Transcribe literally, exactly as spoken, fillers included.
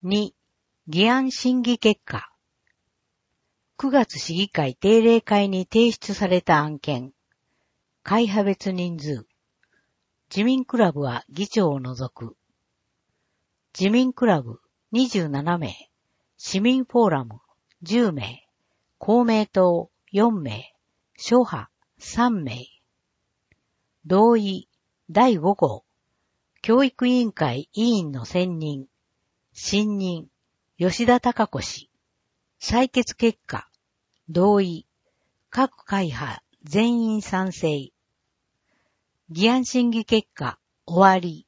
に、議案審議結果。くがつ市議会定例会に提出された案件。会派別人数。自民クラブは議長を除く。自民クラブにじゅうななめい、市民フォーラムじゅうめい、公明党よんめい、諸派さんめい。同意だいごごう、教育委員会委員の選任。新任、吉田貴子氏。採決結果、同意、各会派全員賛成。議案審議結果、終わり。